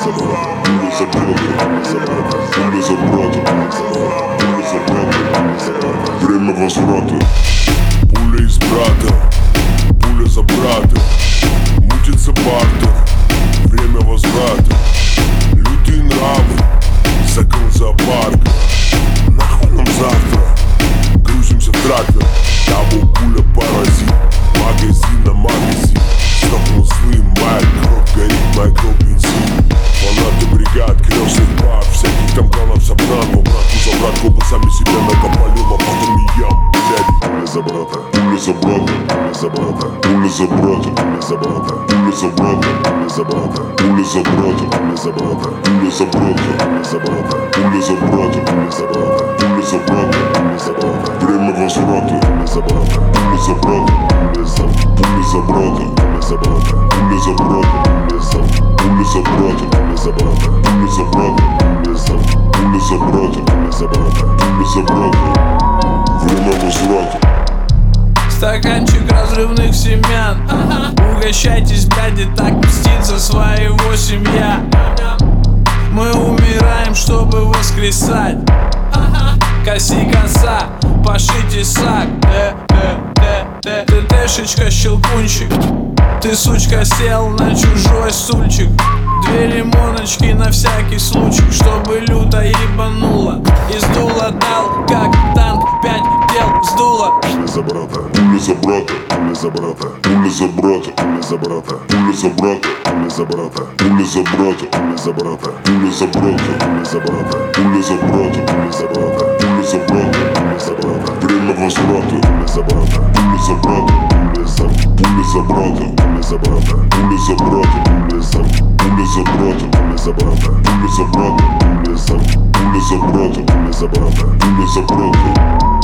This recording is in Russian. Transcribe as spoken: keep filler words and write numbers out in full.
за брата, пуля за брата, пуля за брата, пуля за брата, время возврата. Пуля из брата, пуля за брата, мутится бартер, время возврата. Лютые нравы, закон зоопарка. Нахуй нам завтра, грузимся в трактор. Дабл пуля паразит, магазин на магазин. Стопнул злым, моя кровь горит, моя кровь бензин. Фанаты бригад, крестных пар, всяких там кланов собран. В обратку за братку, мы сами себя накопали лопатами ям. Пуля за брата, пуля за брата, пуля за брата, пуля за брата, пуля за брата, пуля за брата, пуля за брата, пуля за брата, пуля за брата, пуля за брата, пуля за брата, пуля за брата, пуля за брата, пуля за брата, пуля за брата, время возврата. Пуля за брата, пуля за брата, пуля за пуля за брата, пуля за брата, пуля за брата, пуля за пуля за брата, пуля за брата, пуля за брата, пуля за пуля за брата, пуля за брата, пуля за брата. Время возврата. Стаканчик разрывных семян, ага. Угощайтесь, бляди, так мстит за своего семья. Мы умираем, чтобы воскресать, ага. Коси коса, паши тесак. Э, э, э, э. Ты тэшечка, щелкунчик. Ты, сучка, сел на чужой стульчик. Две лимоночки на всякий случай, чтобы люто ебануло и сдуло, дал как танк, пять дел сдуло. Пуля за брата, пуля за брата, пуля за брата, пуля за брата, пуля за брата, пуля за брата, пуля за брата, пуля за брата, пуля за брата, пуля за брата, пуля за брата, пуля за брата, пуля за брата, пуля за брата, пуля за брата, время возврата. Пуля за брата, пуля за брата, пуля за пуля за брата, пуля за брата, пуля за брата, пуля за пуля за брата, пуля за брата, пуля за брата, пуля за пуля за брата, пуля за брата, пуля за брата.